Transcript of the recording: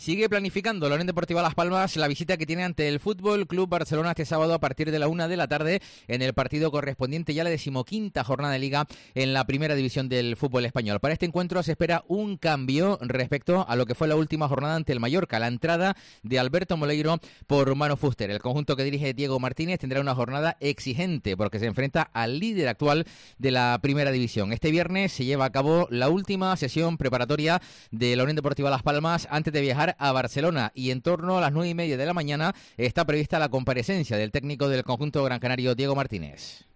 Sigue planificando la Unión Deportiva Las Palmas la visita que tiene ante el Fútbol Club Barcelona este sábado a partir de la 1 de la tarde en el partido correspondiente ya a la 15ª jornada de Liga en la primera división del fútbol español. Para este encuentro se espera un cambio respecto a lo que fue la última jornada ante el Mallorca, la entrada de Alberto Moleiro por Manu Fuster. El conjunto que dirige Diego Martínez tendrá una jornada exigente porque se enfrenta al líder actual de la primera división. Este viernes se lleva a cabo la última sesión preparatoria de la Unión Deportiva Las Palmas antes de viajar a Barcelona, y en torno a las 9:30 de la mañana está prevista la comparecencia del técnico del conjunto gran canario, Diego Martínez.